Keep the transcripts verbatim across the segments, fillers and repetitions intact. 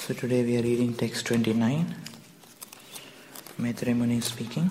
So today we are reading text twenty-nine. Maitreya Muni speaking.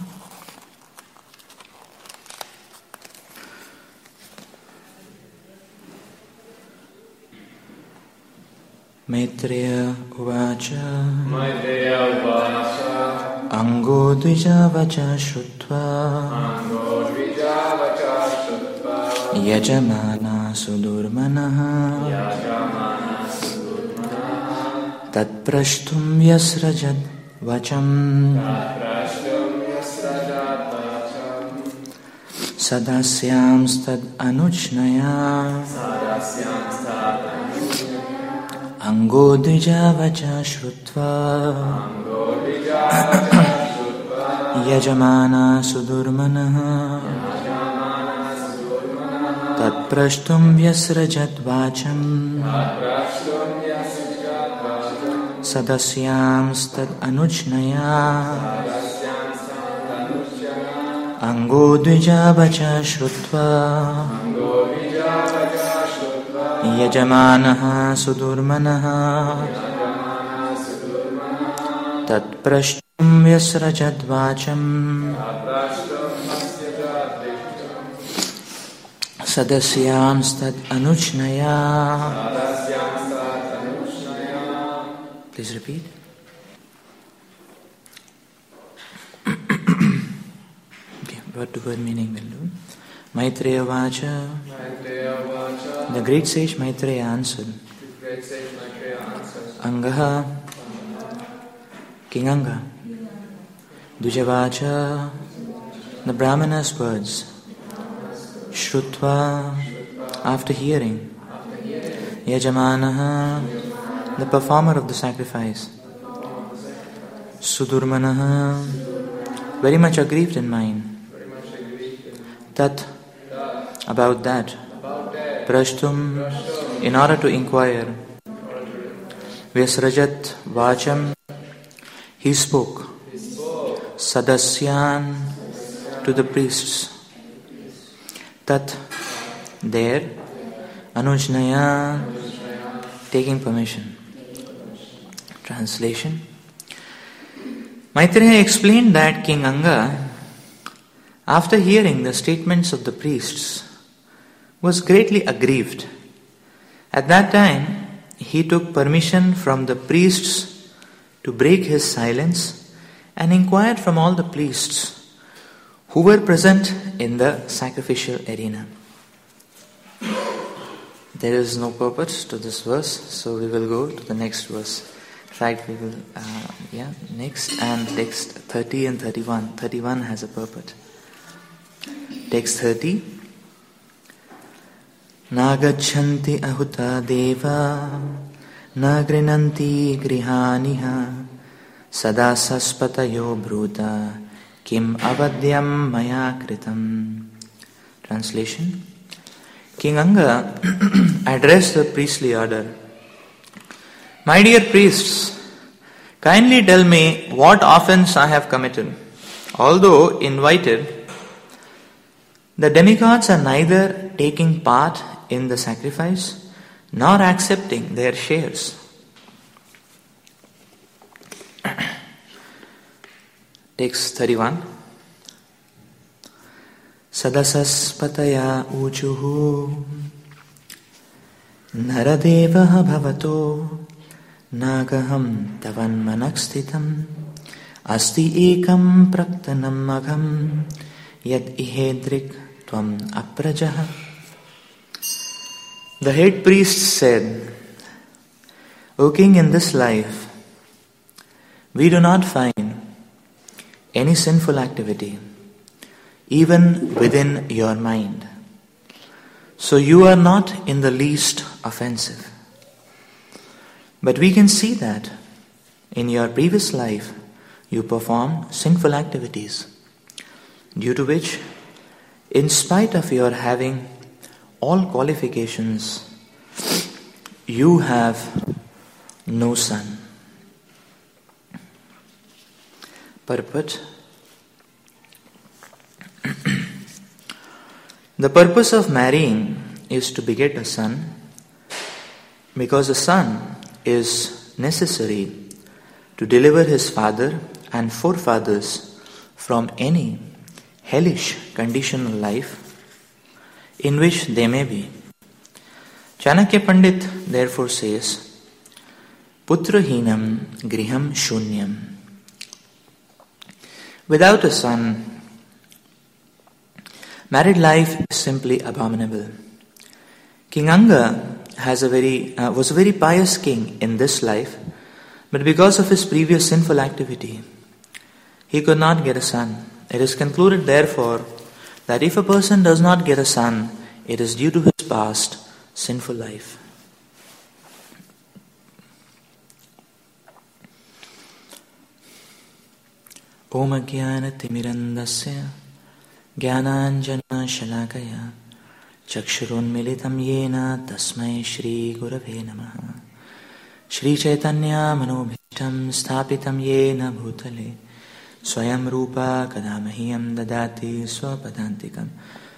Maitreya Uvacha Maitreya Uvacha Ango Dvija Vacha Shrutva Ango Dvija Vacha Shrutva Yajamana Sudurmanaha Yajamana Sudurmanaha Tat Prashtum Yasrajad Vacham Tat Prashtum Yasrajad Vacham Sadasyam Stad Anuchnaya Sadasyam Stad Ango Dvija Vacha Shrutva Ango Dvija Vacha Shrutva Yajamana Sudurmanaha Yajamana Sudurmanaha Tat Prashtum Yasrajad Vacham Tat Prashtum Yasrajad Vacham Sadasyam Stad Anuchnaya Sadasyam Stad Anuchnaya Ango Dvija Vacha Shrutva Ango Dvija Vacha Shrutva Yajamanaha Sudurmanaha Yajamana Sudurmanaha Tat Prashtum Yasrajad Vacham Tat Prashtum Yasrajad Vacham Sadasyam Stad Anuchnaya. Sadasyam Stad Anuchnaya. Please repeat. Okay, word to word meaning will do. Maitreya Vacha. Maitreya Vacha. The great sage Maitreya answered. The great sage Maitreya answers. Angaha. King Anga. Dujavacha. The Brahmana's words. Shrutva. After hearing. Yajamanaha. The performer of the sacrifice. Sudurmanaha. Very much aggrieved in mind. Tat. About that. Prashtum. In order to inquire. Vyasrajat Vacham. He spoke. Sadasyan. To the priests. Tat. There. Anujnaya. Taking permission. Translation. Maitreya explained that King Anga, after hearing the statements of the priests, was greatly aggrieved. At that time, he took permission from the priests to break his silence and inquired from all the priests who were present in the sacrificial arena. There is no purport to this verse, so we will go to the next verse. In fact, we will, uh, yeah, next and text thirty and thirty-one. thirty-one has a purport. Text thirty. Nagachanti ahuta deva nagrinanti grihaniha sadasaspatayo bruta kim avadyam maya kritam. Translation. King Anga addressed the priestly order. My dear priests, kindly tell me what offense I have committed. Although invited, the demigods are neither taking part in the sacrifice nor accepting their shares. Text thirty-one. Sadasaspataya uchuhu naradevaha bhavato nagaham tavan manakstitam asti ekam praktanam magham yad ihedrik tvam aprajaha. The head priest said, O king, in this life we do not find any sinful activity even within your mind. So you are not in the least offensive. But we can see that in your previous life you performed sinful activities, due to which, in spite of your having all qualifications, you have no son. Purport. The purpose of marrying is to beget a son, because a son is necessary to deliver his father and forefathers from any hellish conditional life in which they may be. Chanakya Pandit therefore says, Putrahinam griham shunyam. Without a son, married life is simply abominable. King Anga has a very, uh, was a very pious king in this life, but because of his previous sinful activity, he could not get a son. It is concluded, therefore, that if a person does not get a son, it is due to his past sinful life. Om Ajnana Timirandasya Jnananjana Shalakaya Chakshurunmilitam Yena Tasmai Shri Gurave Namaha. Shri Chaitanya Manobhishtam Sthapitam Yena Bhutale Swayam Rupa Kadamahyam Dadati Swapadantikam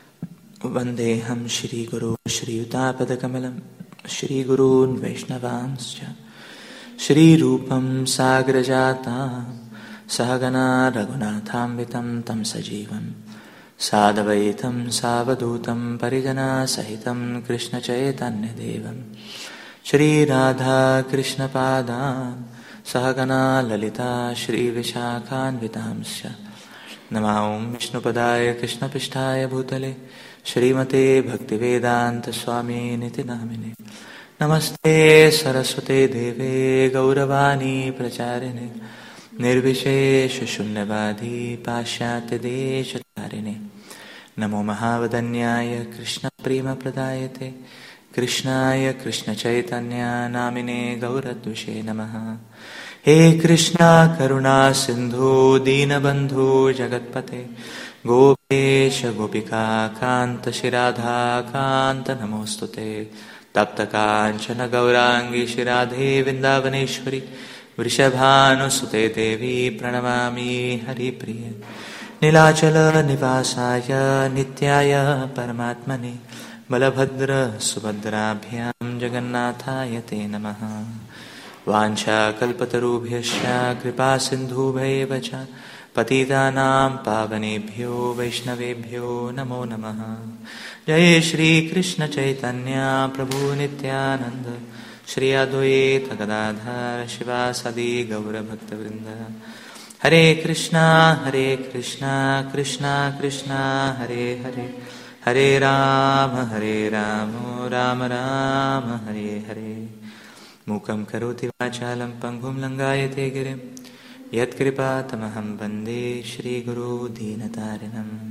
Vandeham Shri Guru Shri Utapadakamalam Shri Gurun Vaishnavamscha Shri Rupam Sagrajatam Sahagana Raghunathamvitam Tam Sajivam Sadavaitam Savadutam Parijana Sahitam Krishna Chaitanya Devam Shri Radha Krishna Padam Sahagana Lalita Shri Vishakhanvitamsya Namaum Vishnu Padaya Krishna Pishtaya Bhutale Shrimate Bhaktivedanta Swami Niti Namine Namaste Saraswate Deve Gauravani Pracharine Nirvishesha Shunyavadhi Pashyate Deshatarine Namo Mahavadanyaya Krishna Prema Pradayate Krishnaya Krishna Chaitanya Namine Gauradvashe Namaha. He Krishna Karuna Sindhu Dinabandhu Jagatpate Gopesha Gopika Kanta Shiradha Kanta Namostute Tapta Kanchana Gaurangi Shiradhe Vindavaneshwari Vrishabhanusute Devi Pranamami Hari Priya Nilachala Nivasaya Nityaya Paramatmane Balabhadra Subhadrabhyam Jagannathaya Te Namaha. Vancha Kalpatarubhyasya Kripa Sindhubhaiva cha Patitanam Pavanebhyo Vaishnavebhyo Namo Namaha. Jai Shri Krishna Chaitanya Prabhu Nityananda Shri Advaita Gadadhar Shivasadi Gaura Bhakta Vrinda. Hare Krishna Hare Krishna Krishna Krishna Hare Hare Hare Rama Hare Rama Rama Rama Hare Hare. Mukam karoti vachalam panghum langayate girim yat kripa tamaham bande Shri Guru Deenatarinam.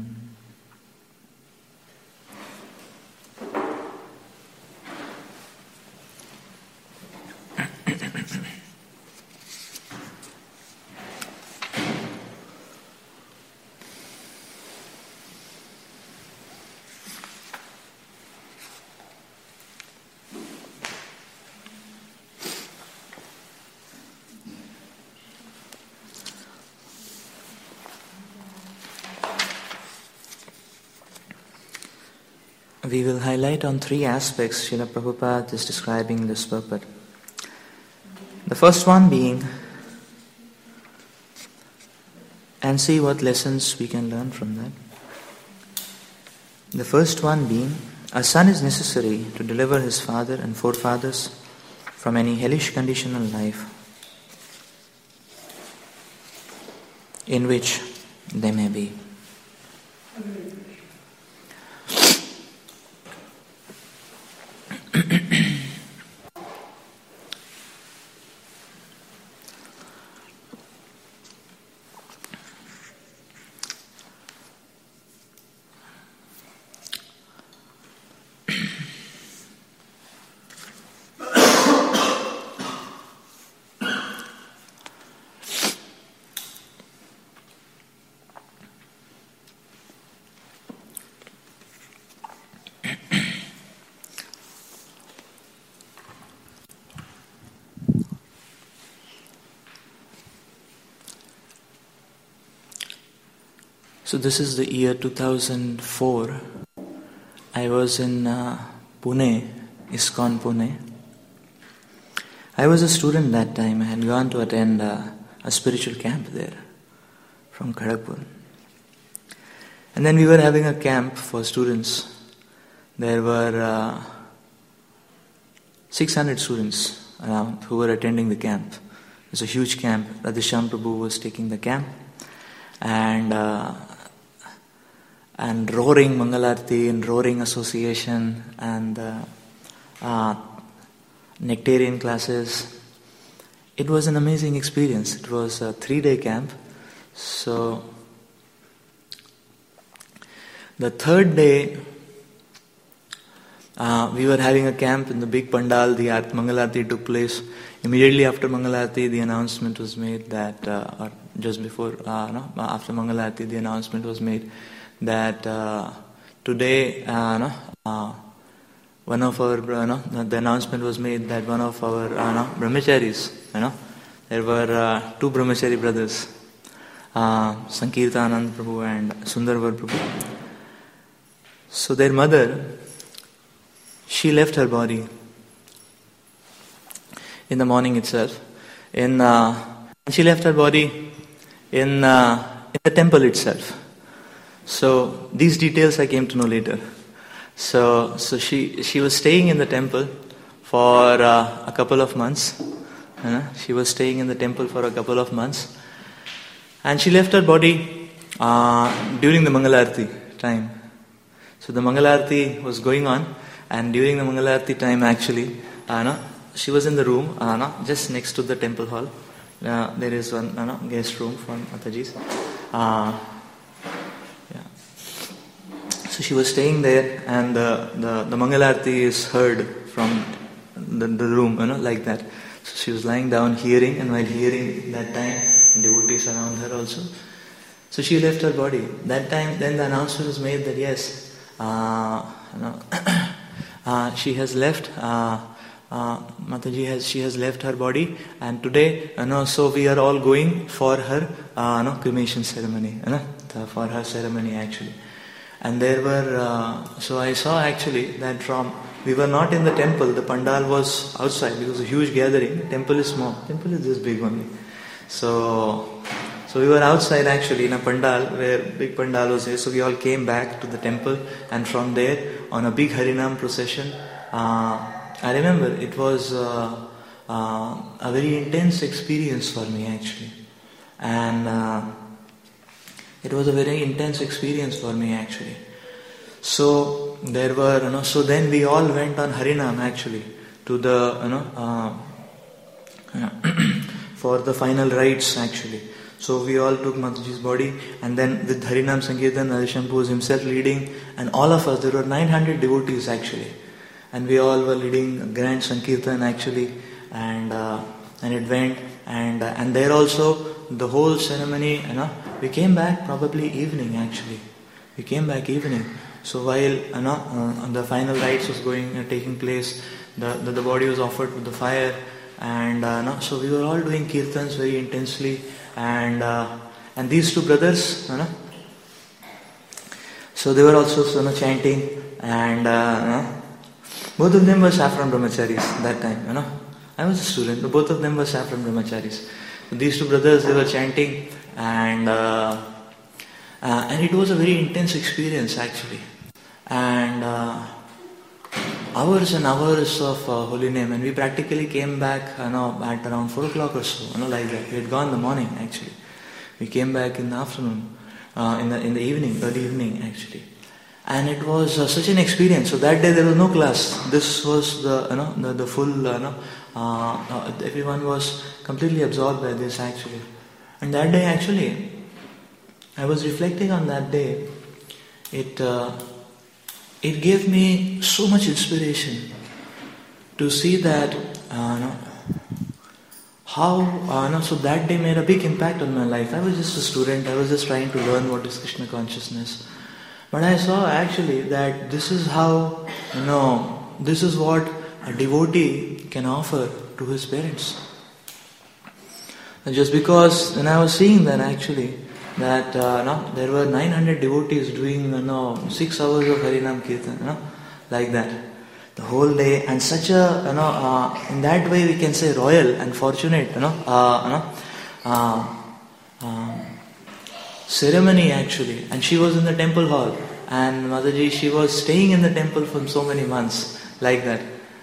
We will highlight on three aspects Srila Prabhupada is describing this purport. The first one being, and see what lessons we can learn from that. The first one being, a son is necessary to deliver his father and forefathers from any hellish conditional life in which they may be. So this is the year two thousand four. I was in uh, Pune, ISKCON Pune. I was a student that time. I had gone to attend uh, a spiritual camp there from Kharagpur. And then we were having a camp for students. There were uh, six hundred students around who were attending the camp. It was a huge camp. Radheshyam Prabhu was taking the camp. And uh, and roaring Mangalarti and roaring association and uh, uh, nectarian classes. It was an amazing experience. It was a three-day camp. So the third day, uh, we were having a camp in the big pandal. The Art Mangalarti took place. Immediately after Mangalarti, the announcement was made that, uh, or just before, uh, no, after Mangalarti, the announcement was made that uh, today, uh, no, uh, one of our, uh, no, the announcement was made that one of our uh, no, brahmacharis, you know, there were uh, two brahmachari brothers, uh, Sankirtanand Prabhu and Sundarvar Prabhu. So their mother, she left her body in the morning itself. In uh, she left her body in uh, in the temple itself. So these details I came to know later. So so she she was staying in the temple for uh, a couple of months. You know, she was staying in the temple for a couple of months, and she left her body uh, during the Mangalarti time. So the Mangalarti was going on, and during the Mangalarti time, actually, uh, no, she was in the room, uh, no, just next to the temple hall. Uh, there is one uh, no, guest room for Mataji's. Uh, yeah. So she was staying there, and the the, the Mangalarti is heard from the, the room, you know, like that. So she was lying down, hearing, and while hearing that time, devotees around her also. So she left her body. That time, then the announcement was made that yes, uh, you know, uh, she has left. Uh, Uh, Mataji has she has left her body, and today, you know, so we are all going for her, uh, no, cremation ceremony, you know, the, for her ceremony actually. And there were, uh, so I saw actually that from we were not in the temple. The pandal was outside. It was a huge gathering. The temple is small. The temple is this big only. So, so we were outside actually in a pandal where big pandal was there. So we all came back to the temple, and from there on a big Harinam procession. Uh, I remember it was uh, uh, a very intense experience for me actually, and uh, it was a very intense experience for me actually. So there were, you know, so then we all went on Harinam actually to the, you know, uh, you know for the final rites actually. So we all took Mataji's body, and then with Harinam Sankirtan, Radheshyam was himself leading, and all of us, there were nine hundred devotees actually. And we all were leading a grand Sankirtan actually, and uh, and it went, and uh, and there also the whole ceremony, you know, we came back probably evening actually. We came back evening. So while, you know, uh, the final rites was going, uh, taking place, the, the the body was offered with the fire, and uh, no, so we were all doing kirtans very intensely, and uh, and these two brothers, you know, so they were also, you know, chanting, and uh, you know, both of them were saffron brahmacharis that time, you know. I was a student, but both of them were saffron brahmacharis. So these two brothers, they were chanting, and uh, uh, and it was a very intense experience actually. And uh, hours and hours of uh, holy name, and we practically came back, you know, at around four o'clock or so, you know, like that. We had gone in the morning actually. We came back in the afternoon, uh, in the in the evening, early evening actually. And it was uh, such an experience. So that day there was no class. This was the, you know, the, the full, uh, you know, uh, uh, everyone was completely absorbed by this actually. And that day actually, I was reflecting on that day. It uh, it gave me so much inspiration to see that, uh, you know, how, uh, you know, so that day made a big impact on my life. I was just a student. I was just trying to learn what is Krishna consciousness. But I saw actually that this is how, you know, this is what a devotee can offer to his parents. And just because when I was seeing that actually, that uh, no, there were nine hundred devotees doing, you know, six hours of Harinam Kirtan, you know, like that. the whole day, and such a, you know, uh, in that way we can say royal and fortunate, you know, uh, you know, uh, uh, ceremony actually. And she was in the temple hall, and Mataji, she was staying in the temple for so many months, like that.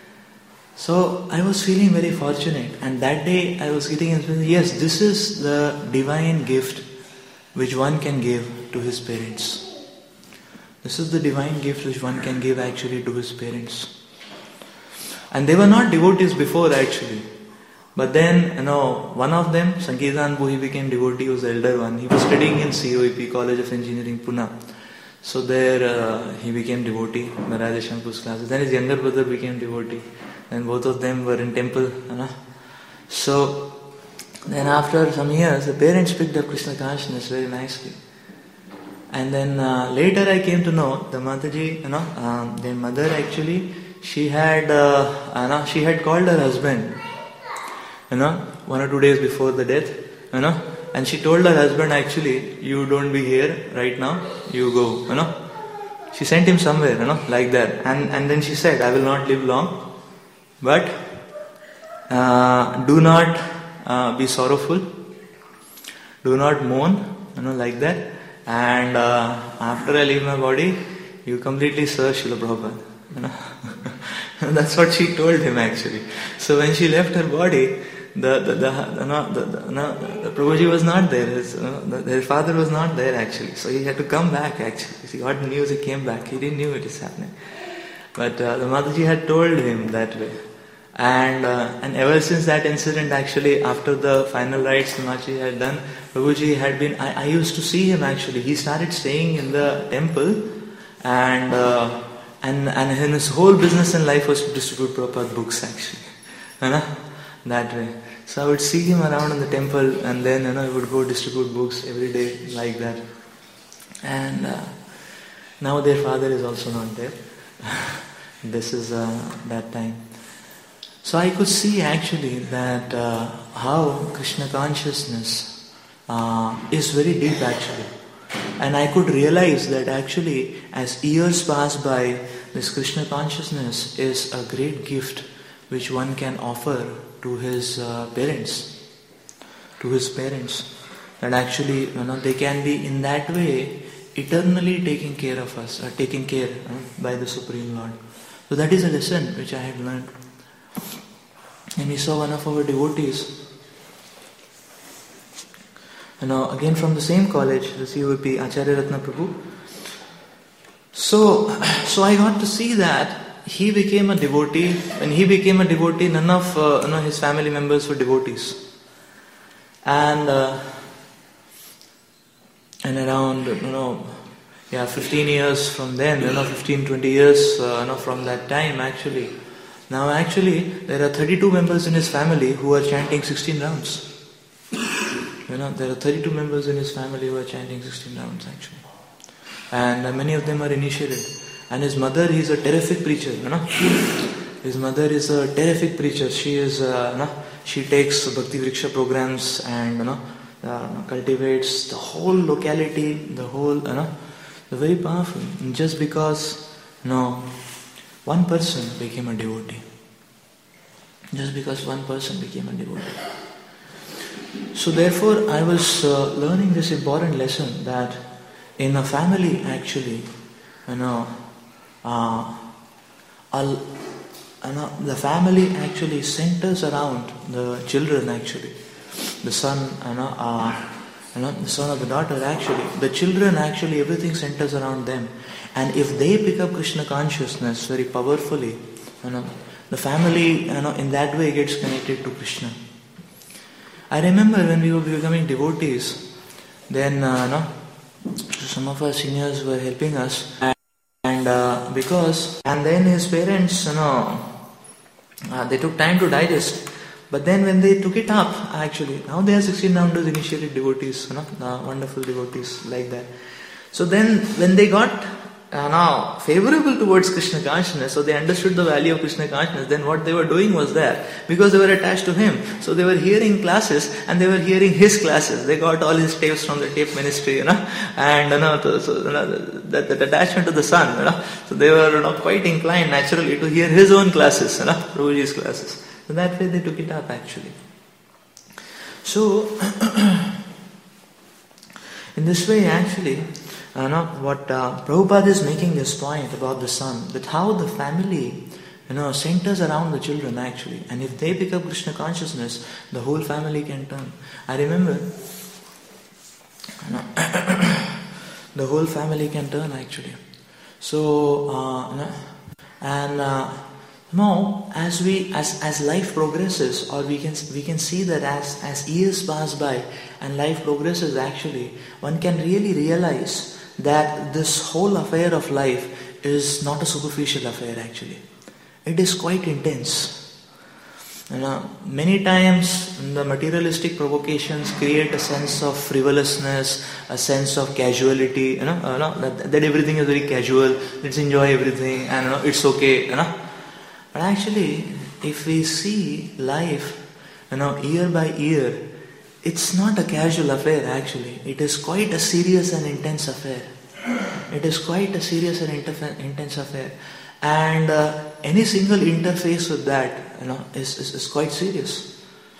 So I was feeling very fortunate, and that day I was getting inspired. Yes, this is the divine gift which one can give to his parents. This is the divine gift which one can give actually to his parents. And they were not devotees before actually. But then, you know, one of them, Sankirtanbu, he became devotee, he was the elder one. He was studying in C O E P, College of Engineering, Pune. So there uh, he became devotee, Narayana Shanku's classes. Then his younger brother became devotee. And both of them were in temple. You know. So then after some years, the parents picked up Krishna consciousness very nicely. And then uh, later I came to know the Mataji, you know, um, their mother actually, she had, uh, you know, she had called her husband, you know, one or two days before the death, you know, and she told her husband actually, you don't be here right now, you go, you know. She sent him somewhere, you know, like that. And and then she said, I will not live long, but uh, do not uh, be sorrowful, do not mourn, you know, like that. And uh, after I leave my body, you completely serve Srila Prabhupada. You know? That's what she told him actually. So when she left her body, the the the, the, no, the, the, no, the Prabhuji was not there. His, uh, the, his father was not there actually. So he had to come back actually. He got the news, he came back. He didn't know it is happening. But uh, the Mataji had told him that way. And uh, and ever since that incident, actually, after the final rites the Mataji had done, Prabhuji had been, I, I used to see him actually. He started staying in the temple, and uh, and and his whole business in life was to distribute Prabhupada books actually. You know, that way. So I would see him around in the temple, and then, you know, he would go distribute books every day like that. And uh, now their father is also not there. This is uh, that time. So I could see actually that uh, how Krishna consciousness uh, is very deep actually. And I could realize that actually as years pass by, this Krishna consciousness is a great gift which one can offer to his uh, parents. To his parents. That actually, you know, they can be in that way eternally taking care of us, or taken care uh, by the Supreme Lord. So that is a lesson which I had learned. And we saw one of our devotees, you know, again from the same college, the C O E P, Acharya Ratna Prabhu. So, so I got to see that he became a devotee. When he became a devotee, none of uh, you know, his family members were devotees. And uh, and around, you know, yeah, fifteen years from then, you know, fifteen, twenty years, uh, you know, from that time actually. Now actually, there are thirty-two members in his family who are chanting sixteen rounds. You know, there are thirty-two members in his family who are chanting sixteen rounds actually. And uh, many of them are initiated. And his mother is a terrific preacher, you know. His mother is a terrific preacher. She is, uh, you know, she takes Bhakti Vriksha programs and, you know, uh, cultivates the whole locality, the whole, you know, they're very powerful. And just because, you know, one person became a devotee. Just because one person became a devotee. So therefore, I was uh, learning this important lesson that in a family actually, you know, uh, I'll, you know, the family actually centers around the children actually. The son, you know, uh, you know, the son or the daughter actually. The children actually, everything centers around them. And if they pick up Krishna consciousness very powerfully, you know, the family, you know, in that way gets connected to Krishna. I remember when we were becoming devotees, then, uh, you know, some of our seniors were helping us, and, and uh, because, and then his parents, you know, uh, they took time to digest. But then when they took it up, actually, now they are sixteen rounders initiated devotees, you know, uh, wonderful devotees like that. So then when they got uh, now favorable towards Krishna consciousness, so they understood the value of Krishna consciousness, then what they were doing was that, because they were attached to him, so they were hearing classes and they were hearing his classes. They got all his tapes from the tape ministry, you know, and you know, so, so, you know that, that attachment to the son, you know, so they were, you know, quite inclined naturally to hear his own classes, you know, Prabhuji's classes. So that way they took it up actually. So, in this way actually, Uh, no, what uh, Prabhupada is making this point about the son, that how the family, you know, centers around the children actually, and if they pick up Krishna consciousness, the whole family can turn. I remember, you know, the whole family can turn actually. So, uh, you know, and uh, now as we as as life progresses, or we can we can see that as as years pass by and life progresses actually, one can really realize that this whole affair of life is not a superficial affair actually. It is quite intense. You know, many times the materialistic provocations create a sense of frivolousness, a sense of casuality, you know, you know that, that everything is very casual, let's enjoy everything and you know, it's okay, you know. But actually, if we see life, you know, year by year, it's not a casual affair actually. It is quite a serious and intense affair. It is quite a serious and interf- intense affair. And uh, any single interface with that, you know, is, is, is quite serious.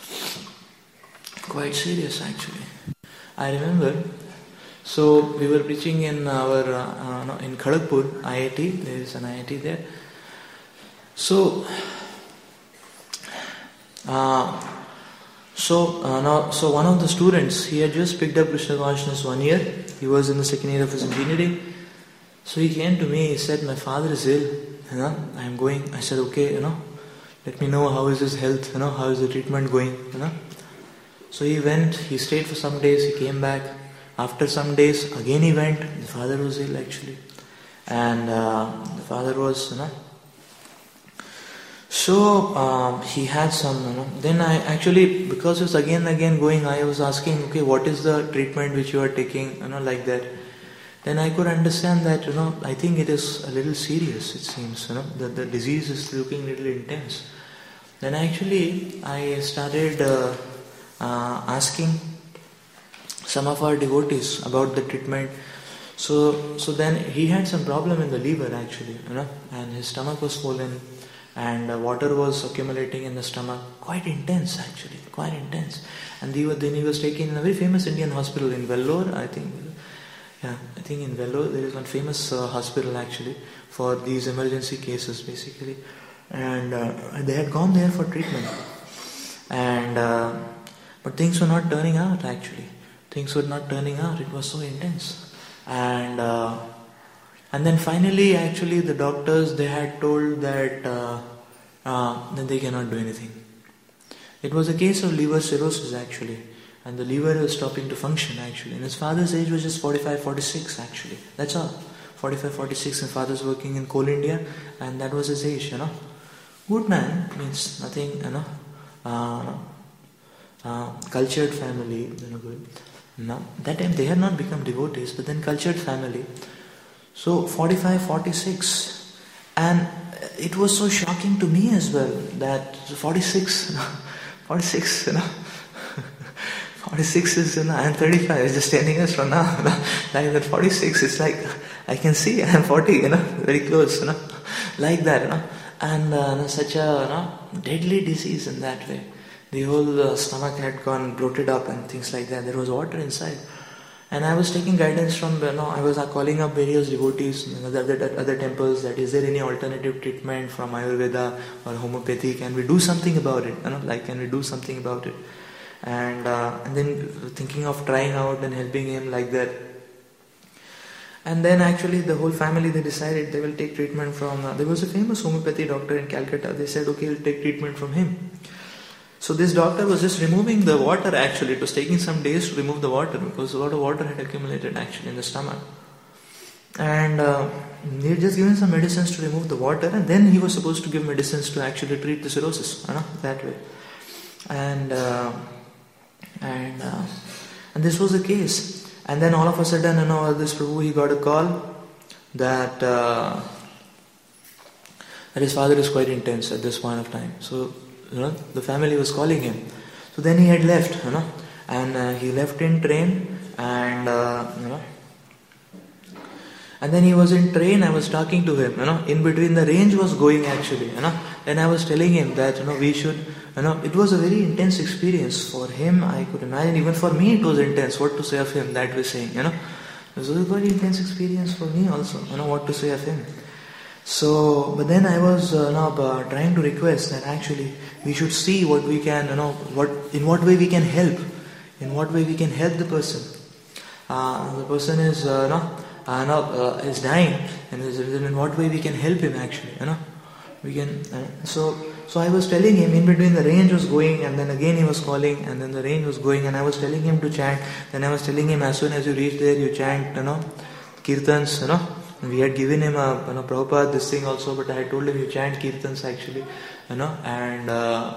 Quite serious actually. I remember, so we were preaching in our, uh, uh, no, in Kharagpur, I I T, there is an I I T there. So, uh, So uh, now, so one of the students, he had just picked up Krishna consciousness one year. He was in the second year of his engineering. So he came to me. He said, "My father is ill. You know, I am going." I said, "Okay, you know, let me know how is his health. You know, how is the treatment going? You know." So he went. He stayed for some days. He came back. After some days, again he went. The father was ill actually, and uh, the father was, you know. So um, he had some, you know, then I actually, because it was again and again going, I was asking, okay, what is the treatment which you are taking, you know, like that. Then I could understand that, you know, I think it is a little serious, it seems, you know, that the disease is looking a little intense. Then actually I started uh, uh, asking some of our devotees about the treatment. So, so then he had some problem in the liver actually, you know, and his stomach was swollen. And uh, water was accumulating in the stomach, quite intense actually, quite intense. And he was, then he was taken in a very famous Indian hospital in Vellore, I think. Yeah, I think in Vellore there is one famous uh, hospital actually for these emergency cases basically. And uh, they had gone there for treatment. And uh, but things were not turning out actually. Things were not turning out. It was so intense. And uh, And then finally, actually, the doctors, they had told that uh, uh, that they cannot do anything. It was a case of liver cirrhosis, actually. And the liver was stopping to function, actually. And his father's age was just forty-five, forty-six, actually. That's all. forty-five, forty-six, and father's working in Coal India. And that was his age, you know. Good man, means nothing, you know. Uh, uh, cultured family, you know, good. No, that time they had not become devotees, but then cultured family. So forty-five, forty-six, and it was so shocking to me as well that forty-six, forty-six, you know, forty-six is, you know, I am thirty-five, it's just ten years from now, you know, like that forty-six, it's like, I can see I am forty, you know, very close, you know, like that, you know, and uh, such a, you know, deadly disease in that way. The whole uh, stomach had gone bloated up and things like that, there was water inside. And I was taking guidance from, you know, I was calling up various devotees, you know, the other, other temples, that is there any alternative treatment from Ayurveda or homeopathy, can we do something about it, you know, like can we do something about it. And, uh, and then thinking of trying out and helping him like that. And then actually the whole family, they decided they will take treatment from, uh, there was a famous homeopathy doctor in Calcutta, they said okay, we'll take treatment from him. So this doctor was just removing the water actually. It was taking some days to remove the water because a lot of water had accumulated actually in the stomach. And uh, he had just given some medicines to remove the water, and then he was supposed to give medicines to actually treat the cirrhosis, you know, that way. And uh, and uh, and this was the case. And then all of a sudden, you know, this Prabhu, he got a call that, uh, that his father is quite intense at this point of time. So, you know, the family was calling him. So then he had left, you know, and uh, he left in train, and uh, you know, and then he was in train. I was talking to him, you know, in between the range was going actually, you know, and I was telling him that, you know, we should, you know, it was a very intense experience for him. I could imagine, even for me, it was intense. What to say of him? That was saying, you know, it was a very intense experience for me also, you know, what to say of him. So, but then I was uh, you know, uh, trying to request that actually we should see what we can, you know, what in what way we can help, in what way we can help the person. Uh, the person is, uh, you know, uh, no, uh, is dying, and in what way we can help him actually, you know, we can. Uh, so, so I was telling him, in between the range was going, and then again he was calling, and then the range was going, and I was telling him to chant. Then I was telling him, as soon as you reach there, you chant, you know, kirtans, you know. We had given him a, you know, Prabhupada this thing also, but I had told him you chant kirtans actually, you know, and uh,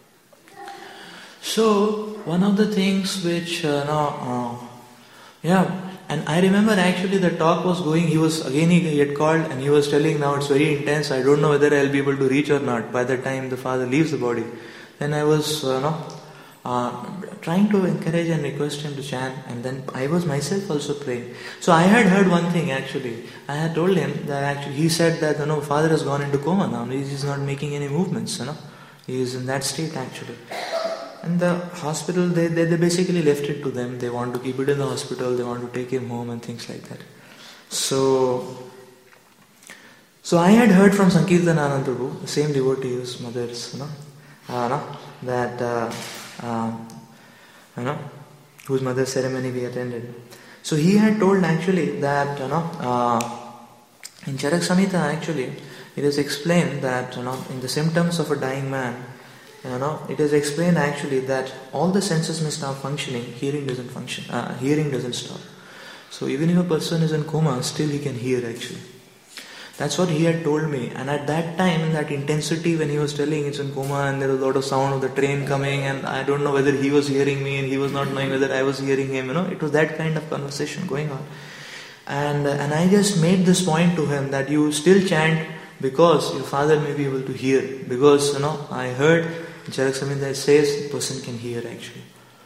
so one of the things which, uh, no, uh, yeah, and I remember actually the talk was going, he was, again he, he had called and he was telling, now it's very intense, I don't know whether I'll be able to reach or not by the time the father leaves the body. Then I was, uh, no, Uh, trying to encourage and request him to chant, and then I was myself also praying. So I had heard one thing actually. I had told him that actually he said that, you know, father has gone into coma now. He's not making any movemts, you know. He is in that state actually. And the hospital, they, they, they basically left it to them. They want to keep it in the hospital. They want to take him home and things like that. So, so I had heard from Sankirtanananda Prabhu, the same devotee whose mother's, you know, uh, no, that. Uh, Uh, you know, whose mother's ceremony we attended. So he had told actually that, you know, uh, in Charak Samhita actually, it is explained that, you know, in the symptoms of a dying man, you know, it is explained actually that all the senses may stop functioning, hearing doesn't function, uh, hearing doesn't stop. So even if a person is in coma, still he can hear actually. That's what he had told me. And at that time, in that intensity, when he was telling it's in coma and there was a lot of sound of the train coming, and I don't know whether he was hearing me and he was not knowing whether I was hearing him, you know, it was that kind of conversation going on. And uh, and I just made this point to him that you still chant because your father may be able to hear. Because, you know, I heard in Charak Samhita it says the person can hear actually.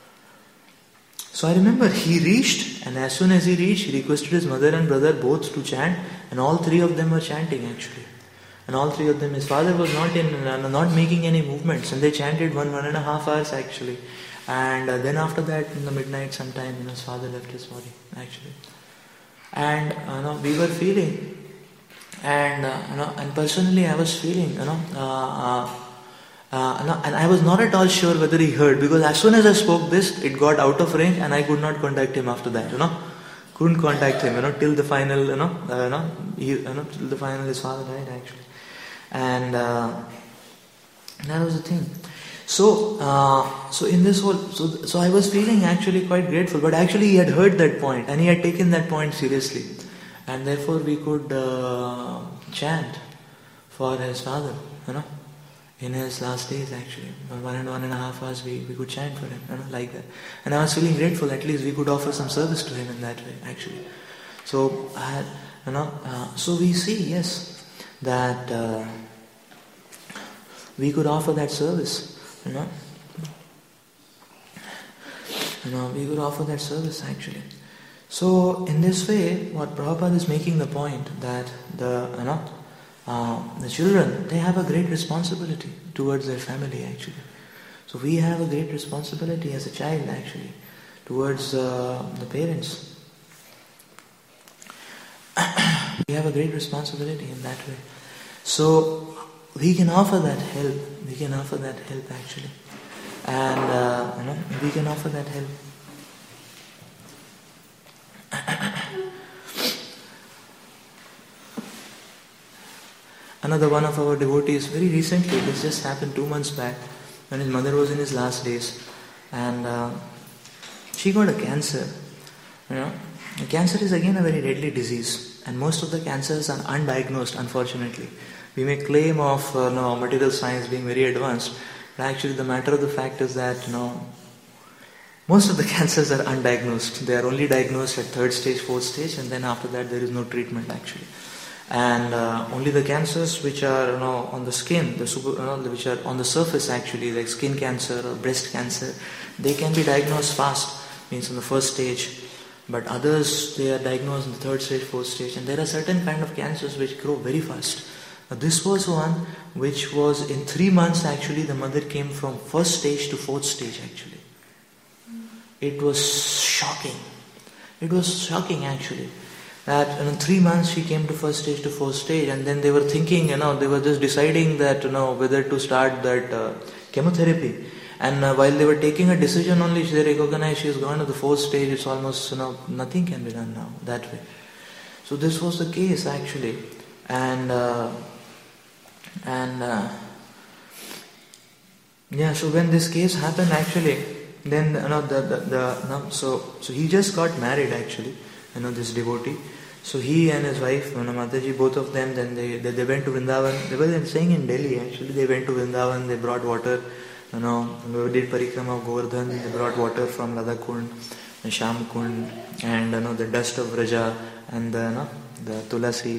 So I remember he reached, and as soon as he reached, he requested his mother and brother both to chant, and all three of them were chanting actually. And all three of them, his father was not in, uh, not making any movements, and they chanted one, one and a half hours actually. And uh, then after that, in the midnight sometime, you know, his father left his body actually. And uh, you know, we were feeling, and uh, you know, and personally I was feeling, you know, uh, uh, Uh, and I was not at all sure whether he heard, because as soon as I spoke this, it got out of range, and I could not contact him after that. You know, couldn't contact him. You know, till the final. You know, uh, you know, he, you know, till the final, his father died actually, and uh, that was the thing. So, uh, so in this whole, so so I was feeling actually quite grateful, but actually he had heard that point and he had taken that point seriously, and therefore we could uh, chant for his father. You know. In his last days actually, one and one and a half hours we, we could chant for him, you know, like that. And I was feeling grateful, at least we could offer some service to him in that way actually. So I had, you know, uh, so we see, yes, that uh, we could offer that service, you know. You know, we could offer that service actually. So in this way, what Prabhupada is making the point that the, you know, Uh, the children, they have a great responsibility towards their family actually. So we have a great responsibility as a child actually towards uh, the parents. We have a great responsibility in that way. So we can offer that help. We can offer that help actually, and uh, you know, we can offer that help. Another one of our devotees, very recently, this just happened two months back, when his mother was in his last days, and uh, she got a cancer. You know, cancer is again a very deadly disease, and most of the cancers are undiagnosed, unfortunately. We may claim of uh, no, material science being very advanced, but actually the matter of the fact is that, you know, most of the cancers are undiagnosed. They are only diagnosed at third stage, fourth stage, and then after that there is no treatment actually. And uh, only the cancers which are you know on the skin, the super, you know, which are on the surface actually, like skin cancer or breast cancer, they can be diagnosed fast, means on the first stage. But others, they are diagnosed in the third stage, fourth stage, and there are certain kind of cancers which grow very fast. Now, this was one which was in three months actually. The mother came from first stage to fourth stage actually. It was shocking. It was shocking actually. That in three months she came to first stage to fourth stage, and then they were thinking, you know, they were just deciding that, you know, whether to start that uh, chemotherapy. And uh, while they were taking a decision only, they recognized she has gone to the fourth stage. It's almost, you know, nothing can be done now that way. So this was the case actually, and uh, and uh, yeah. So when this case happened actually, then you know the the, the no, so so he just got married actually. You know, this devotee. So he and his wife, you know, Mataji, both of them, then they, they they went to Vrindavan. They were staying in Delhi actually. They went to Vrindavan. They brought water. You know, we did parikrama of Govardhan. They brought water from Radha Kund, and Sham Kund, and you know the dust of Vraja, and the you know, the Tulasi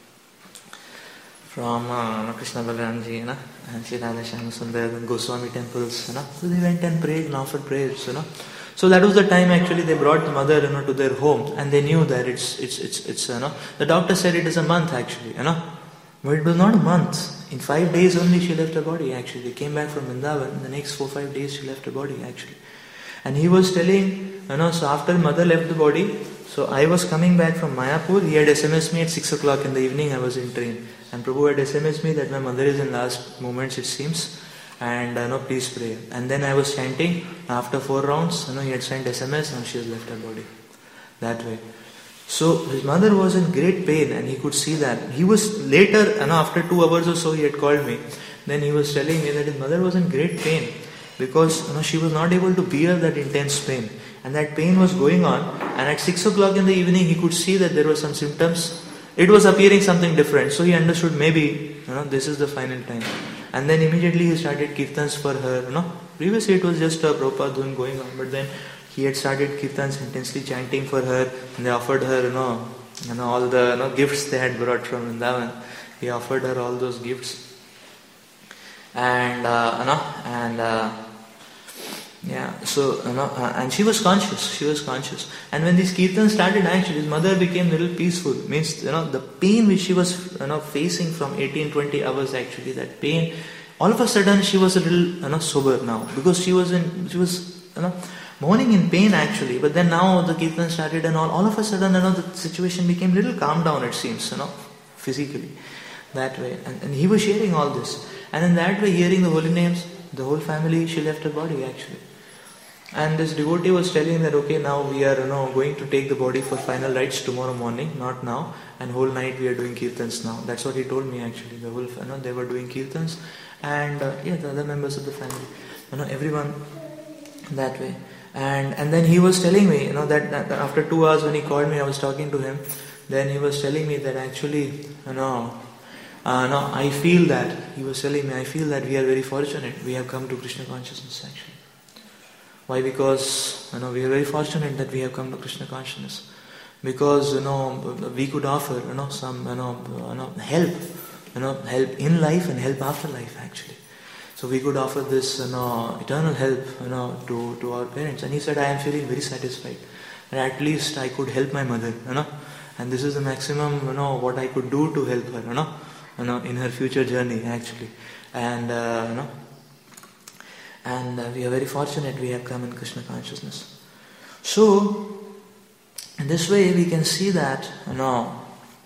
from uh, Krishna Balaramji, you know, and Sri Radha Shyama Sundar, and Goswami temples. You know, so they went and prayed and offered prayers. You know. So that was the time actually they brought the mother, you know, to their home, and they knew that it's it's it's it's you know the doctor said it is a month actually, you know, but it was not a month. In five days only she left her body actually. They came back from Vrindavan. The next four five days she left her body actually, and he was telling, you know, so after mother left the body, so I was coming back from Mayapur. He had S M S me at six o'clock in the evening. I was in train, and Prabhu had S M S me that my mother is in last moments it seems. And you know, please pray. And then I was chanting. After four rounds, you know, he had sent S M S and she has left her body. That way. So his mother was in great pain, and he could see that. He was later, you know, after two hours or so, he had called me. Then he was telling me that his mother was in great pain because you know she was not able to bear that intense pain, and that pain was going on. And at six o'clock in the evening, he could see that there were some symptoms. It was appearing something different. So he understood maybe you know this is the final time. And then immediately he started kirtans for her, you know. Previously it was just a Prabhupada doing going on, but then he had started kirtans intensely chanting for her, and they offered her, you know, you know all the you know, gifts they had brought from Vrindavan. He offered her all those gifts, and uh, you know, and uh, yeah, so you know, uh, and she was conscious. She was conscious, and when these kirtans started, actually, his mother became a little peaceful. Means you know the pain which she was you know facing from eighteen twenty hours, actually, that pain. All of a sudden, she was a little you know sober now because she was in she was you know mourning in pain actually. But then now the kirtan started, and all all of a sudden, you know the situation became a little calmed down. It seems you know physically that way, and, and he was sharing all this, and in that way, hearing the holy names, the whole family she left her body actually. And this devotee was telling that, okay, now we are you know going to take the body for final rites tomorrow morning, not now, and whole night we are doing kirtans now. That's what he told me actually. The whole you know they were doing kirtans, and uh, yeah, the other members of the family, you know, everyone that way. And and then he was telling me, you know, that, that after two hours when he called me, I was talking to him. Then he was telling me that actually, you know, uh, no, I feel that he was telling me, I feel that we are very fortunate. We have come to Krishna consciousness actually. Why? Because you know we are very fortunate that we have come to Krishna consciousness. Because you know we could offer you know some you know, you know help, you know help in life and help after life actually. So we could offer this you know eternal help you know to, to our parents. And he said, I am feeling very satisfied. And at least I could help my mother, you know. And this is the maximum you know what I could do to help her, you know, you know in her future journey actually. And uh, you know. And uh, we are very fortunate we have come in Krishna consciousness. So, in this way we can see that, you know,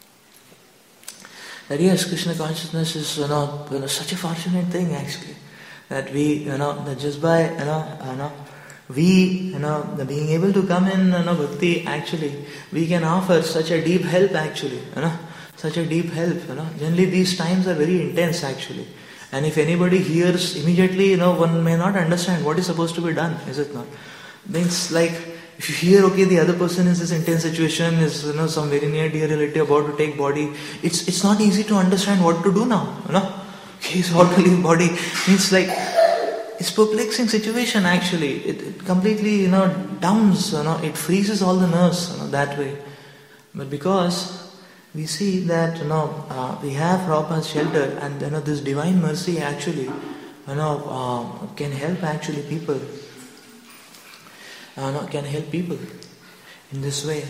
that yes, Krishna consciousness is, you know, you know such a fortunate thing actually. That we, you know, that just by, you know, you know, we, you know, being able to come in, you know, bhakti actually, we can offer such a deep help actually, you know, such a deep help, you know. Generally these times are very intense actually. And if anybody hears immediately, you know, one may not understand what is supposed to be done, is it not? Means like, if you hear, okay, the other person is this intense situation, is, you know, some very near dear relative about to take body, it's it's not easy to understand what to do now, you know. Okay, so how to leave body? Means like, it's perplexing situation actually. It, it completely, you know, downs, you know, it freezes all the nerves, you know, that way. But because we see that, you know, uh, we have Prabhupada's shelter, and, you know, this divine mercy actually, you know, uh, can help actually people. Uh, no, can help people in this way.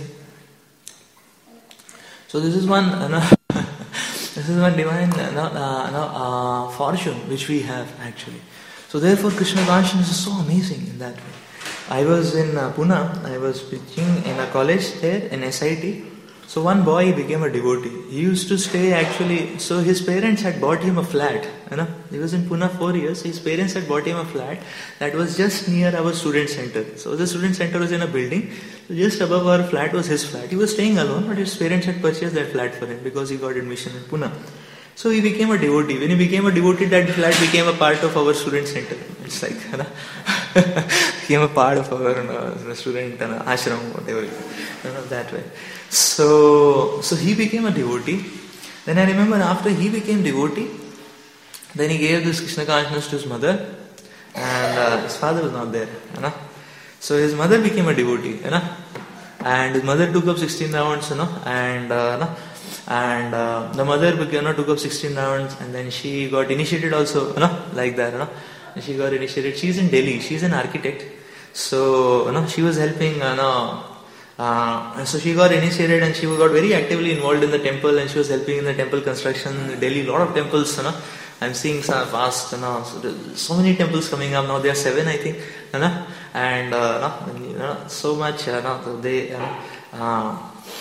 So this is one, you know, this is one divine, you know, uh, you know, uh, fortune which we have actually. So therefore Krishna consciousness is so amazing in that way. I was in uh, Pune, I was teaching in a college there in S I T. So one boy became a devotee. He used to stay actually, so his parents had bought him a flat. You know, he was in Pune four years. His parents had bought him a flat that was just near our student center. So the student center was in a building. So just above our flat was his flat. He was staying alone, but his parents had purchased that flat for him because he got admission in Pune. So he became a devotee. When he became a devotee, that flat became a part of our student center. It's like, you know, became a part of our, you know, student, you know, ashram, whatever, you know, that way. So, so he became a devotee. Then I remember after he became devotee, then he gave this Krishna consciousness to his mother, and uh, his father was not there, you know. So his mother became a devotee, you know, and his mother took up sixteen rounds, you know, and uh, you know, and uh, the mother, you know, took up sixteen rounds, and then she got initiated also, you know, like that, you know. And she got initiated. She's in Delhi. She's an architect. So, you know, she was helping, you know. Uh, so she got initiated and she got very actively involved in the temple, and she was helping in the temple construction in Delhi. A lot of temples, you know, I'm seeing some vast, you know, so, so many temples coming up now. There are seven, I think, you know, and uh, you know, so much, you know, they. You know, uh,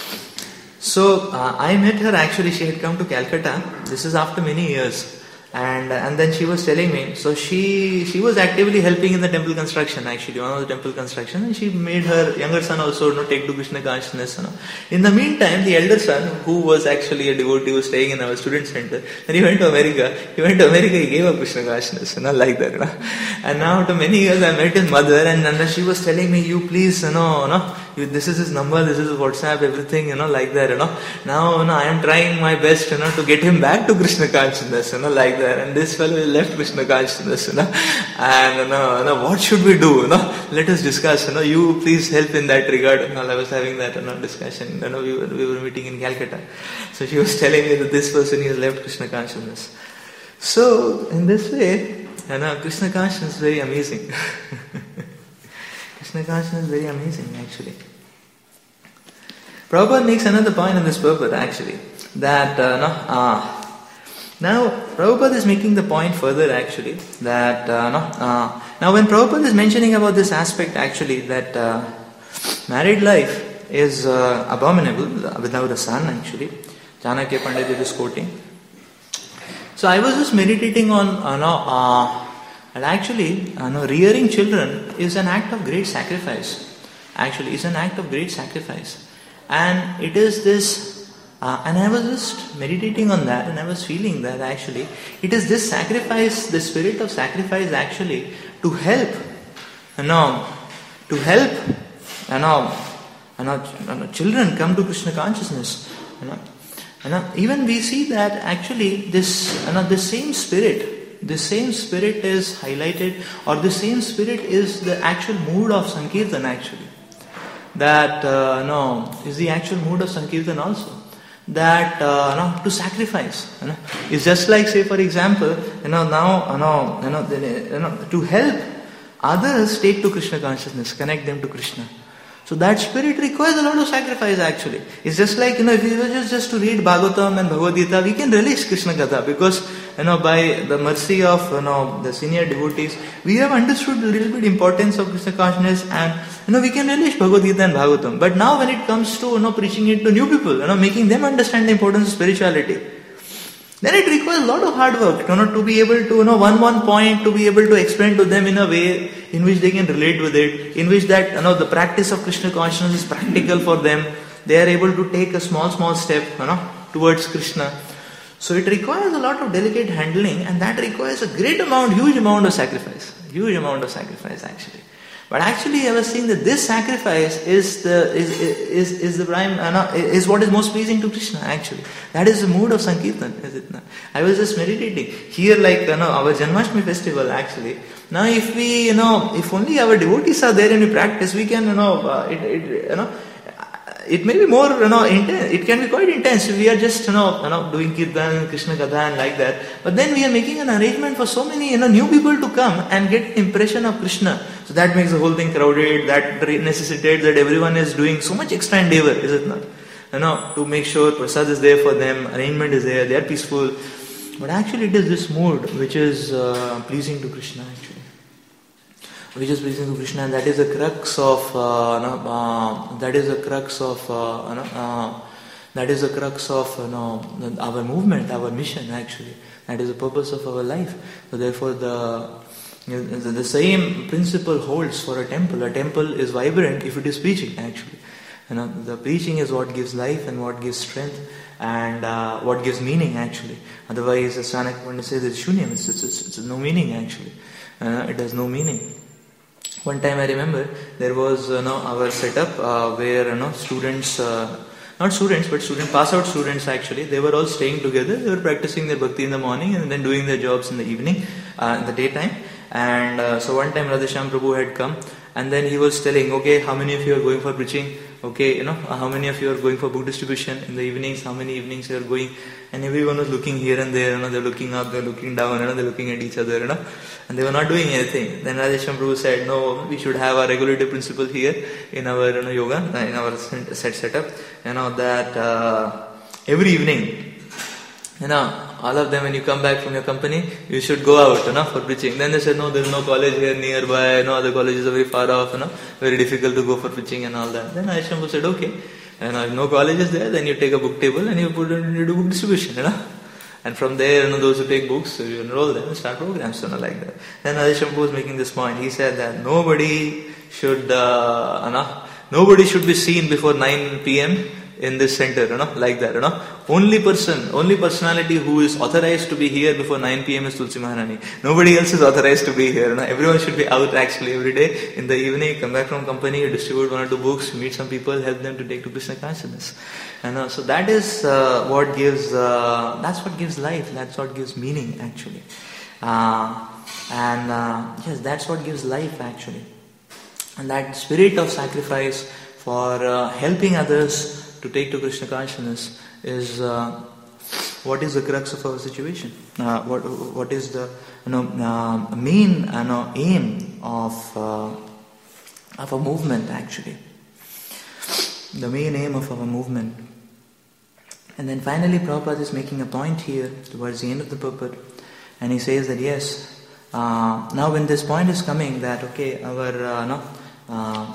so uh, I met her actually. She had come to Calcutta. This is after many years. And and then she was telling me, so she she was actively helping in the temple construction actually, one of the temple construction, and she made her younger son also, you know, take to Krishna consciousness, you know. In the meantime, the elder son, who was actually a devotee, was staying in our student center, and he went to America. He went to America, he gave up Krishna consciousness, you know, like that, you know. And now after many years, I met his mother, and then she was telling me, you please, you know, you know, this is his number, this is his WhatsApp, everything, you know, like that, you know. Now, you know, I am trying my best, you know, to get him back to Krishna consciousness, you know, like that. And this fellow left Krishna consciousness, you know. And, you know, you know, what should we do, you know? Let us discuss, you know. You please help in that regard. You know, I was having that, you know, discussion. You know, we were, we were meeting in Calcutta. So she was telling me that this person has left Krishna consciousness. So, in this way, you know, Krishna consciousness is very amazing. Krishna consciousness is very amazing, actually. Prabhupada makes another point in this purport, actually, that uh, no, uh, now Prabhupada is making the point further, actually, that uh, no, uh, now when Prabhupada is mentioning about this aspect, actually, that uh, married life is uh, abominable without a son, actually, Chanakya Pandit is quoting. So I was just meditating on, uh, no, uh, and actually, uh, no, rearing children is an act of great sacrifice. Actually, it's an act of great sacrifice. And it is this, uh, and I was just meditating on that, and I was feeling that actually, it is this sacrifice, the spirit of sacrifice actually, to help, you know, to help, you know, you know, you know children come to Krishna consciousness. You know, you know, even we see that actually this, you know, the same spirit, the same spirit is highlighted, or the same spirit is the actual mood of Sankirtan actually. That, uh, no, is the actual mood of Sankirtan also. That, uh, no, to sacrifice, you know, it's just like, say, for example, you know, now, you know, you know, the, you know, to help others take to Krishna consciousness, connect them to Krishna. So that spirit requires a lot of sacrifice actually. It's just like, you know, if we were just, just to read Bhagavatam and Bhagavad Gita, we can relish Krishna Katha because, you know, by the mercy of, you know, the senior devotees, we have understood a little bit importance of Krishna consciousness, and, you know, we can relish Bhagavad Gita and Bhagavatam. But now when it comes to, you know, preaching it to new people, you know, making them understand the importance of spirituality, then it requires a lot of hard work, you know, to be able to, you know, one one point, to be able to explain to them in a way in which they can relate with it, in which that, you know, the practice of Krishna consciousness is practical for them. They are able to take a small, small step, you know, towards Krishna. So it requires a lot of delicate handling, and that requires a great amount, huge amount of sacrifice. Huge amount of sacrifice actually. But actually, I was saying that this sacrifice is the is is is the prime uh, no, is what is most pleasing to Krishna. Actually, that is the mood of Sankirtan, is it not? I was just meditating here, like you know, our Janmashtami festival. Actually, now if we you know, if only our devotees are there and we practice, we can you know, uh, it, it you know. It may be more, you know, intense. It can be quite intense. We are just, you know, you know, doing kirtan, Krishna Katha and like that. But then we are making an arrangement for so many, you know, new people to come and get impression of Krishna. So that makes the whole thing crowded. That necessitates that everyone is doing so much extra endeavor, is it not? You know, to make sure prasad is there for them, arrangement is there, they are peaceful. But actually, it is this mood which is uh, pleasing to Krishna. Actually. Which is pleasing to Krishna, and that is the crux of uh, no, uh, that is the crux of uh, no, uh, that is the crux of you know, our movement, our mission. Actually, that is the purpose of our life. So therefore, the you know, the same principle holds for a temple. A temple is vibrant if it is preaching. Actually, you know, the preaching is what gives life and what gives strength and uh, what gives meaning. Actually, otherwise, as Chanakya Pandit says, it's shunyam. It's, it's, it's, it's no meaning. Actually, uh, it has no meaning. One time I remember there was you know, our setup uh, where you know, students, uh, not students but student pass out students actually, they were all staying together, they were practicing their bhakti in the morning and then doing their jobs in the evening, uh, in the daytime. And uh, so one time Radheshyam Prabhu had come and then he was telling, okay, how many of you are going for preaching? Okay, you know, how many of you are going for book distribution in the evenings? How many evenings you are going? And everyone was looking here and there, you know, they're looking up, they're looking down, you know, they're looking at each other, you know, and they were not doing anything. Then Radheshyam Prabhu said, no, we should have a regulative principle here in our you know, yoga, in our set setup, you know, that uh, every evening, you know, all of them when you come back from your company, you should go out, you know, for preaching. Then they said, no, there is no college here nearby, no other colleges are very far off, you know, very difficult to go for preaching and all that. Then Radheshyam Prabhu said, okay, and if no college is there, then you take a book table and you put it and you do book distribution, you know. And from there, you know, those who take books, so you enroll them and start programs, you know, like that. Then Radheshyam Prabhu was making this point. He said that nobody should, uh, you know, nobody should be seen before nine p.m. in this center, you know, like that, you know. Only person, only personality who is authorized to be here before nine p.m. is Tulsi Maharani. Nobody else is authorized to be here, you know. Everyone should be out actually every day. In the evening, you come back from company, you distribute one or two books, meet some people, help them to take to Krishna consciousness. And uh, so that is uh, what gives, uh, that's what gives life, that's what gives meaning actually. Uh, and uh, yes, that's what gives life actually. And that spirit of sacrifice for uh, helping others to take to Krishna consciousness is uh, what is the crux of our situation. Uh, what what is the you know uh, main you know, aim of uh, of a movement actually. The main aim of our movement. And then finally Prabhupada is making a point here towards the end of the purport, and he says that yes, uh, now when this point is coming that okay, our uh, no, uh,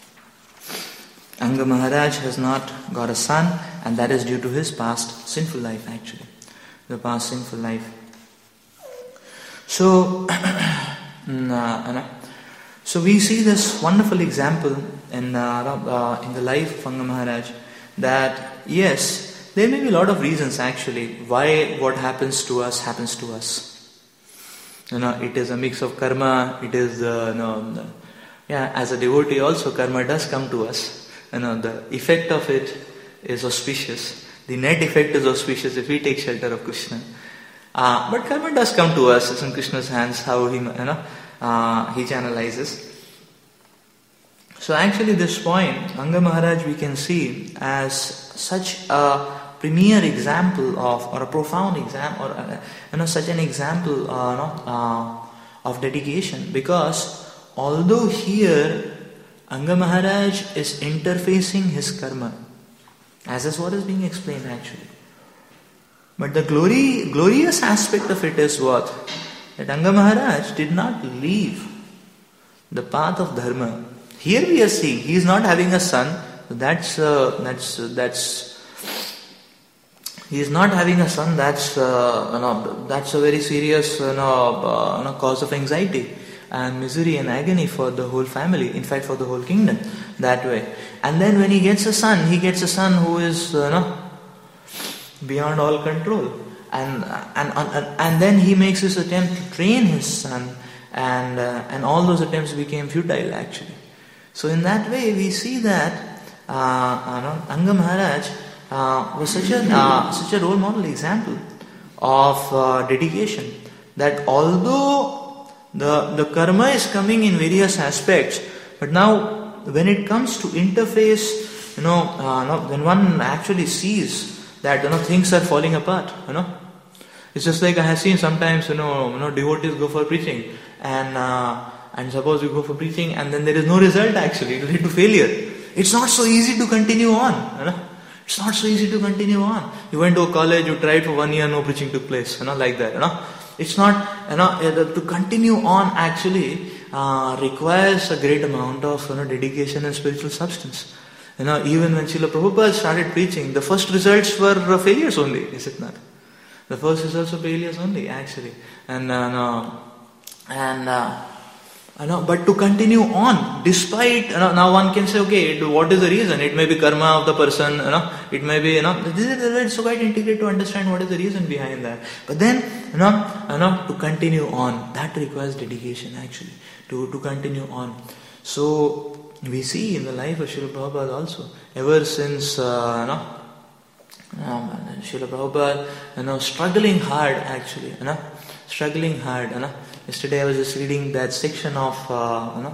Anga Maharaj has not got a son, and that is due to his past sinful life actually, the past sinful life. So, uh, so we see this wonderful example in uh, uh, in the life of Anga Maharaj that yes, there may be a lot of reasons actually why what happens to us happens to us. You know, it is a mix of karma. It is uh, you know, the, yeah, as a devotee also karma does come to us. You know, the effect of it is auspicious. The net effect is auspicious if we take shelter of Krishna. Uh, but karma does come to us. It's in Krishna's hands how he you know uh, he channelizes. So actually, this point, Anga Maharaj, we can see as such a premier example of, or a profound example, or uh, you know, such an example uh, no, uh, of dedication. Because although here Anga Maharaj is interfacing his karma, as is what is being explained actually. But the glory, glorious aspect of it is what? That Anga Maharaj did not leave the path of dharma. Here we are seeing he is not having a son. That's uh, that's uh, that's. He is not having a son. That's uh, you know, that's a very serious you know, uh, you know, cause of anxiety and misery and agony for the whole family. In fact, for the whole kingdom. That way. And then when he gets a son, he gets a son who is uh, you know, beyond all control. And and and and then he makes his attempt to train his son. and uh, and all those attempts became futile actually. So in that way, we see that uh, you know, Anga Maharaj uh, was such a uh, such a role model example of uh, dedication. That although the the karma is coming in various aspects, but now when it comes to interface, you know, uh, you know when one actually sees that you know things are falling apart, you know, it's just like I have seen sometimes, you know, you know devotees go for preaching, and uh, and suppose you go for preaching and then there is no result actually, it will lead to failure. It's not so easy to continue on, you know. It's not so easy to continue on. You went to a college, you tried for one year, no preaching took place, you know, like that, you know. It's not, you know, to continue on actually uh, requires a great amount of, you know, dedication and spiritual substance. You know, even when Srila Prabhupada started preaching, the first results were uh, failures only, is it not? The first results were failures only, actually. And, uh, no, and, uh, you know, but to continue on, despite, you know, now one can say, okay, what is the reason? It may be karma of the person, you know, it may be, you know, this is it's so quite integrated to understand what is the reason behind that. But then, you know, you know, to continue on, that requires dedication actually, to, to continue on. So, we see in the life of Srila Prabhupada also, ever since, uh, you know, um, Srila Prabhupada, you know, struggling hard actually, you know, struggling hard, you know. Yesterday I was just reading that section of, uh, you, know,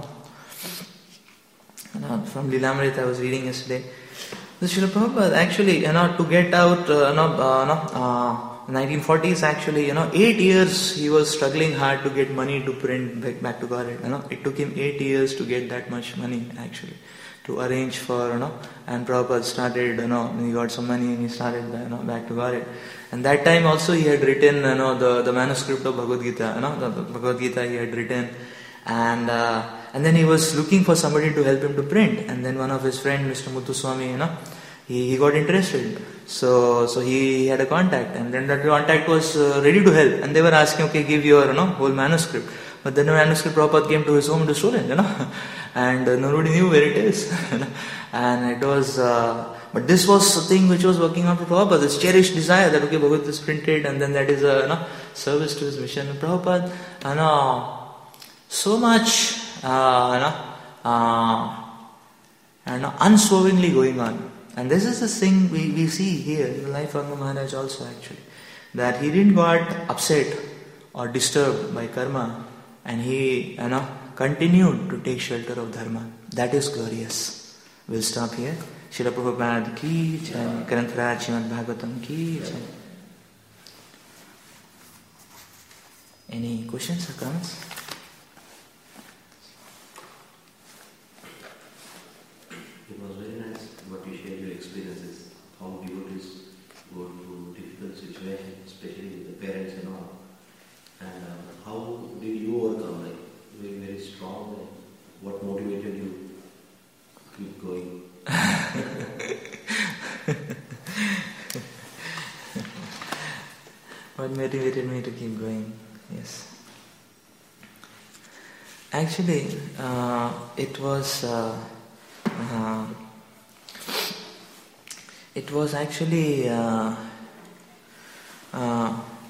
you know, from Lilamrita I was reading yesterday. The Srila Prabhupada actually, you know, to get out, uh, you know, uh, you know uh, nineteen forties actually, you know, eight years he was struggling hard to get money to print back, back to Godhead. You know, it took him eight years to get that much money actually, to arrange for, you know, and Prabhupada started, you know, he got some money and he started, you know, back to Godhead. And that time also he had written, you know, the, the manuscript of Bhagavad Gita, you know, the, the Bhagavad Gita he had written, and uh, and then he was looking for somebody to help him to print, and then one of his friends, Mister Muthuswami, you know, he, he got interested, so so he had a contact, and then that contact was uh, ready to help, and they were asking, okay, give your, you know, whole manuscript. But then the manuscript Prabhupada came to his home to stole it, you know, and uh, nobody knew where it is, and it was. Uh, But this was a thing which was working out for Prabhupada, this cherished desire that, okay, Bhagavad is printed and then that is a, you know, service to his mission. And Prabhupada, you know, so much, uh, you know, uh, you know, unswervingly going on. And this is the thing we, we see here in the life of Anga Maharaj also actually, that he didn't got upset or disturbed by karma, and he, you know, continued to take shelter of dharma. That is glorious. We'll stop here. Srila Prabhupada ki jai, Granthara Srimad Bhagavatam ki jai. Any questions or comments? It was very nice what you shared your experiences, how devotees go through difficult situations, especially with the parents and all. And uh, how did you overcome, like, very, very strong, like, what motivated you to keep going? What motivated me to keep going? Yes. Actually, uh, it was uh, uh, it was actually uh, uh,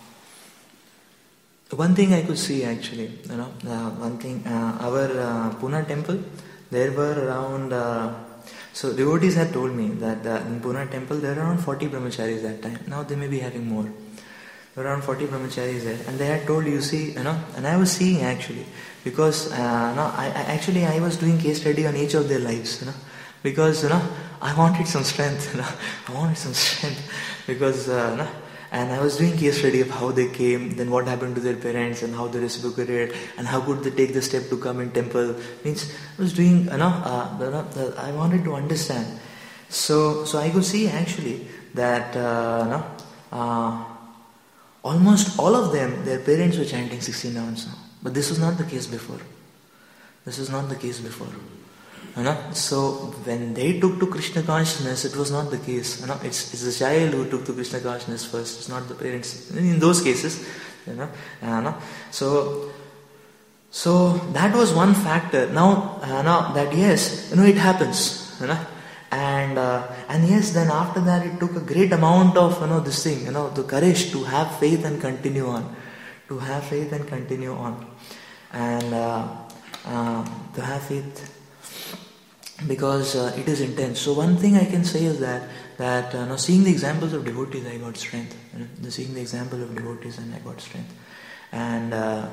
one thing I could see actually, you know, uh, one thing, uh, our uh, Pune temple, there were around. Uh, So devotees had told me that uh, in Pune temple there are around forty brahmacharis that time. Now they may be having more. There are around forty brahmacharis there, and they had told, you see, you know, and I was seeing actually, because uh, no, I, I actually I was doing case study on each of their lives, you know, because you know I wanted some strength, you know, I wanted some strength because uh, you know, and I was doing case study of how they came, then what happened to their parents, and how they reciprocated, and how could they take the step to come in temple. Means I was doing, you know, uh, you know uh, I wanted to understand. So, so I could see actually that, uh, you know, uh, almost all of them, their parents were chanting sixteen rounds now. But this was not the case before. This was not the case before. You know? So when they took to Krishna consciousness, it was not the case. You know? It's, it's the child who took to Krishna consciousness first. It's not the parents. In those cases, you know, you know? So, so that was one factor. Now, uh, now that yes, you know, it happens. You know? And uh, and yes, then after that, it took a great amount of, you know, this thing, you know, the courage to have faith and continue on, to have faith and continue on. and uh, uh, to have faith, because uh, it is intense. So one thing I can say is that that uh, now seeing the examples of devotees, I got strength. You know, the seeing the example of devotees, and I got strength. And uh,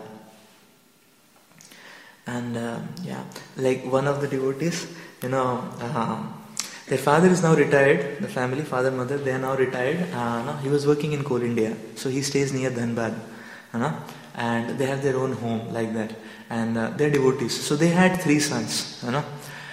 and uh, yeah, like one of the devotees, you know, uh, their father is now retired. The family, father, mother, they are now retired. Uh, no, he was working in Coal India, so he stays near Dhanbad, you know, and they have their own home like that, and uh, they're devotees. So they had three sons, you know.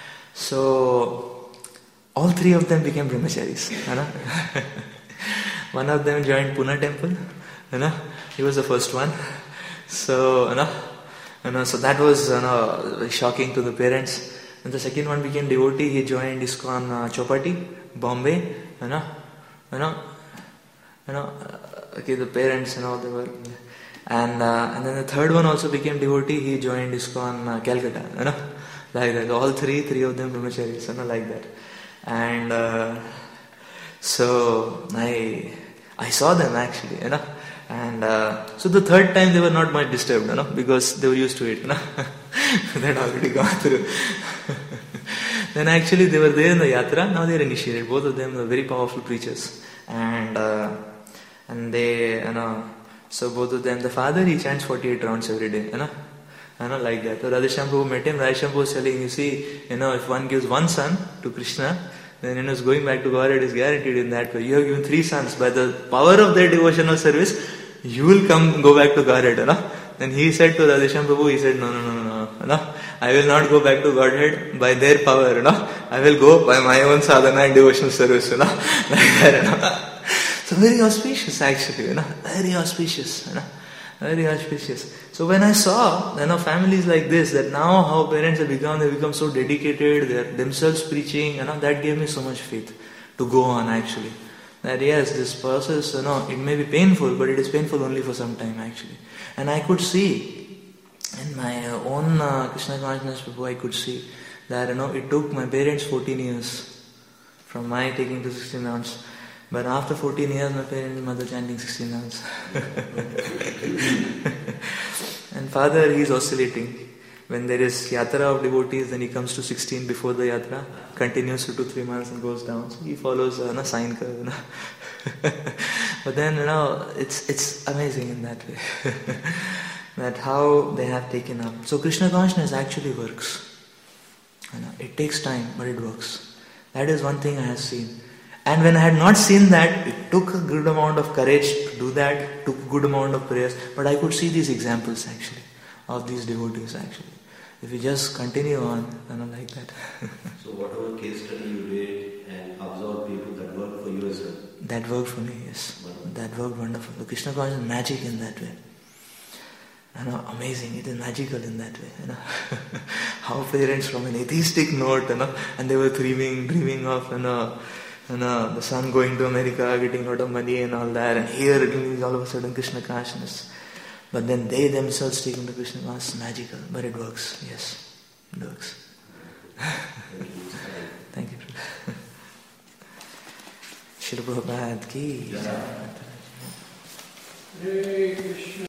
So all three of them became brahmacharis. You know? One of them joined Pune temple. You know, he was the first one. So you know, you know, so that was you know very shocking to the parents. And the second one became devotee. He joined ISKCON uh, Chowpatty, Bombay. You know, you know, you know. Uh, okay, the parents, you know, they were. And uh, and then the third one also became devotee. He joined ISKCON uh, Calcutta. You know. Like that, all three, three of them brahmacharis, you know, like that. And uh, so I I saw them actually, you know. And uh, so the third time they were not much disturbed, you know, because they were used to it, you know. They had already gone through. Then actually they were there in the yatra, now they are initiated. Both of them are very powerful preachers. And uh, and they, you know, so both of them, the father, he chants forty-eight rounds every day, you know. You know, like that. So Radheshyam Prabhu met him. Radheshyam Prabhu was telling, you see, you know, if one gives one son to Krishna, then you know, going back to Godhead is guaranteed in that way. You have given three sons. By the power of their devotional service, you will come, go back to Godhead, you know. Then he said to Radheshyam Prabhu, he said, no, no, no, no, no, you know, I will not go back to Godhead by their power, you know. I will go by my own sadhana and devotional service, you know. Like that, you know. So very auspicious actually, you know. Very auspicious, you know. Very auspicious. So when I saw, you know, families like this, that now how parents have become, they become so dedicated, they are themselves preaching, you know, that gave me so much faith to go on actually. That yes, this process, you know, it may be painful, but it is painful only for some time actually. And I could see, in my own uh, Krishna consciousness before, I could see that, you know, it took my parents fourteen years from my taking to sixteen rounds. But after fourteen years, my parents and mother chanting sixteen rounds. And father, he is oscillating. When there is yatra of devotees, then he comes to sixteen before the yatra, continues for two, three months and goes down. So he follows a uh, sine curve. You know? But then, you know, it's it's amazing in that way. That how they have taken up. So Krishna consciousness actually works. You know, it takes time, but it works. That is one thing I have seen. And when I had not seen that, it took a good amount of courage to do that, took a good amount of prayers, but I could see these examples actually, of these devotees actually. If we just continue on, you know, like that. So whatever case study you did and observed people that worked for you as well? That worked for me, yes. Wonderful. That worked wonderful. The Krishna consciousness is magic in that way. You know, amazing, it is magical in that way, you know. How parents from an atheistic note, you know, and they were dreaming, dreaming of, you know, And uh, the son going to America, getting a lot of money and all that, and here it is all of a sudden Krishna consciousness. But then they themselves take into Krishna consciousness, magical, but it works, yes, it works. Thank you. Srila Prabhupada ki.